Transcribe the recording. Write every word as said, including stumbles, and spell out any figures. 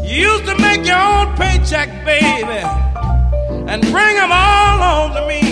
You used to make your own paycheck, baby, and bring them all home to me.